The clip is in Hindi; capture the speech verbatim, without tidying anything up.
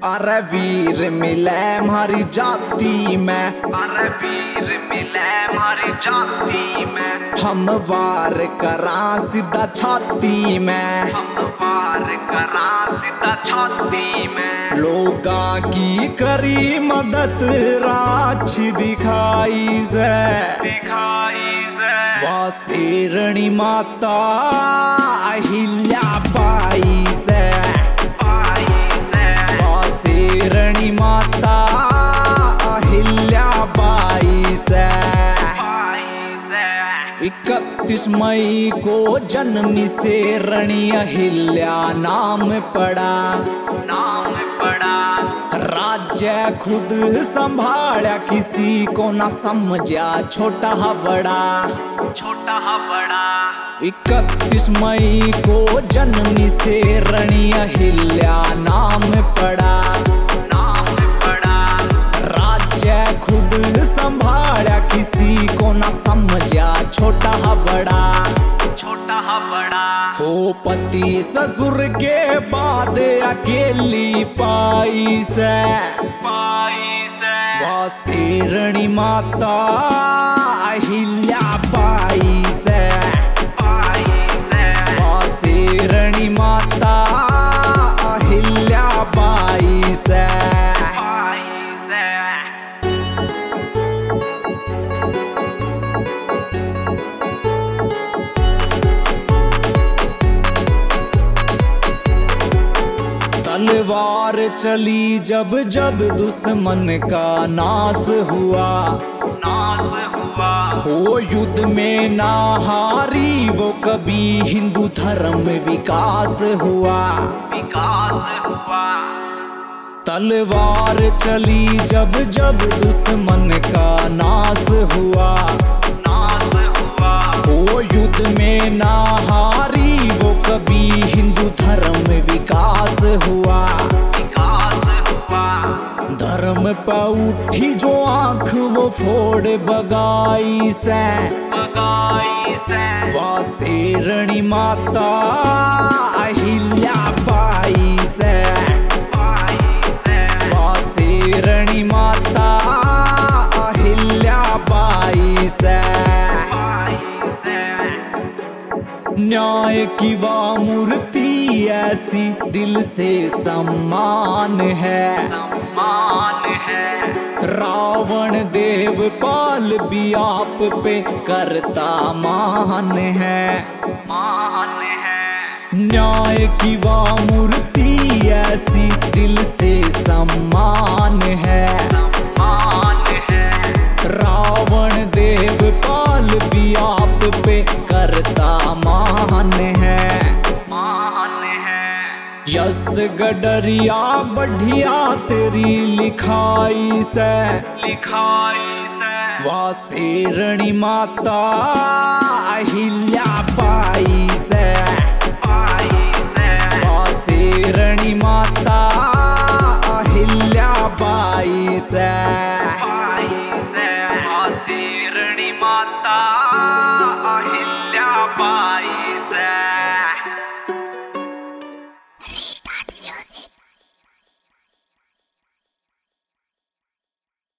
अरे वीर मिले हमारी जाति में, अरे वीर मिले हमारी जाति में। हम वार करा सीधा छाती में, हम वार करा सीधा छाती में। लोगा की करी मदद राक्षी दिखाई से, दिखाई से। वह शेरणी माता अहिल्या बाई से, शेरणी माता अहिल्या बाई से। इकतीस मई को जन्मी शेरणी अहिल्या नाम पड़ा, नाम पड़ा। राज्य खुद संभाला किसी को न समझा छोटा बड़ा, छोटा बड़ा। इकतीस मई को जन्मी शेरणी अहिल्या नाम पड़ा, नाम पड़ा। राज्य खुद संभाला किसी को न समझा छोटा बड़ा, छोटा बड़ा। हो पति ससुर के बाद अकेली पाई से, पाई से। वह शेरणी माता अहिल्या बाई से, शेरणी माता अहिल्या बाई से। तलवार चली जब जब दुश्मन का नाश हुआ, नाश हुआ। हो युद्ध में ना हारी वो कभी हिंदू धर्म विकास हुआ, विकास हुआ। तलवार चली जब जब दुश्मन का नाश हुआ, नाश हुआ। हो युद्ध में ना हारी वो कभी हिंदू धर्म विकास हुआ, विकास हुआ। धर्म पे उठी जो आंख वो फोड़ बगाई से, बगाई से। वह शेरणी माता अहिल्या बाई से, वह शेरणी माता अहिल्या बाई से। न्याय की वह मूर्ति ऐसी दिल से सम्मान है, सम्मान है। रावण देवपाल भी आप पे करता मान है, मान है। न्याय की वह मूर्ति ऐसी दिल से सम्मान है, सम्मान है। रावण देवपाल भी आप पे करता मान है, मान है। यस गडरिया बढ़िया तेरी लिखाई से, लिखाई से। वह शेरणी माता अहिल्या बाई से, वह शेरणी माता अहिल्या बाई से, शेरणी माता अहिल्या बाई से।